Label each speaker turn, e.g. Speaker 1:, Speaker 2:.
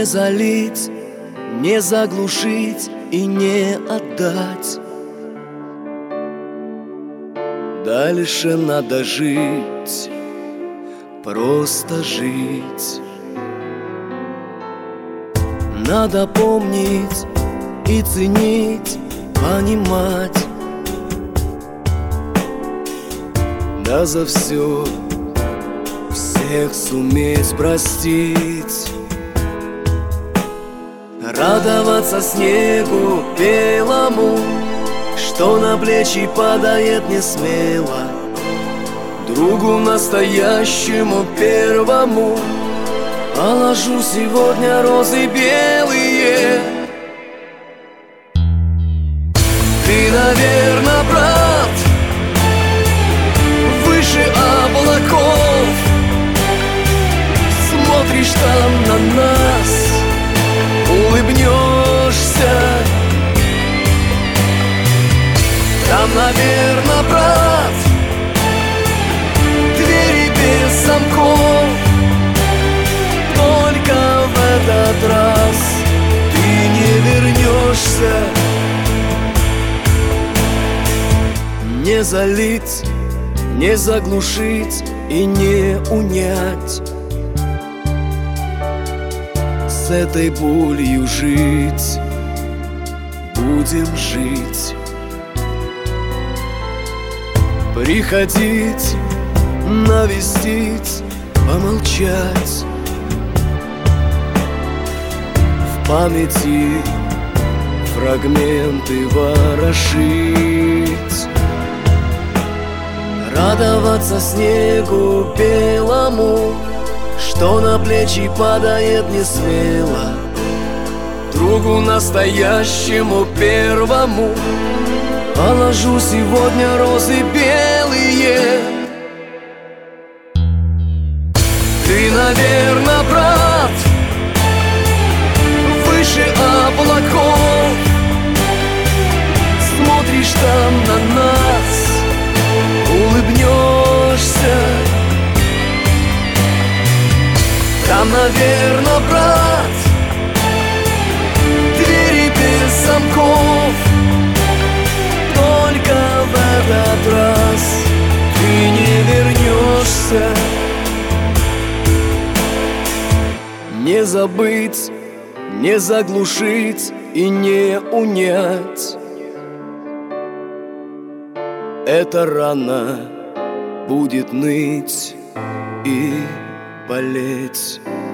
Speaker 1: Не залить, не заглушить и не отдать. Дальше надо жить, просто жить. Надо помнить и ценить, понимать. Да за все всех суметь простить. Радоваться снегу белому, что на плечи падает не смело. Другу настоящему первому положу сегодня розы белые. Ты, наверно, брат, выше облаков. Смотришь там на нас, улыбнешься. Там, наверно, брат, двери без замков. Только в этот раз ты не вернешься. Не залить, не заглушить и не унять. С этой болью жить, будем жить. Приходить, навестить, помолчать. В памяти фрагменты ворошить. Радоваться снегу белому, что на плечи падает не смело. Другу настоящему первому положу сегодня розы белые. Ты, наверно, брат, выше облаков. Смотришь там на нас, улыбнешься. Там, наверно, брат, двери без замков. Только в этот раз ты не вернешься. Не забыть, не заглушить и не унять. Эта рана будет ныть и болеть.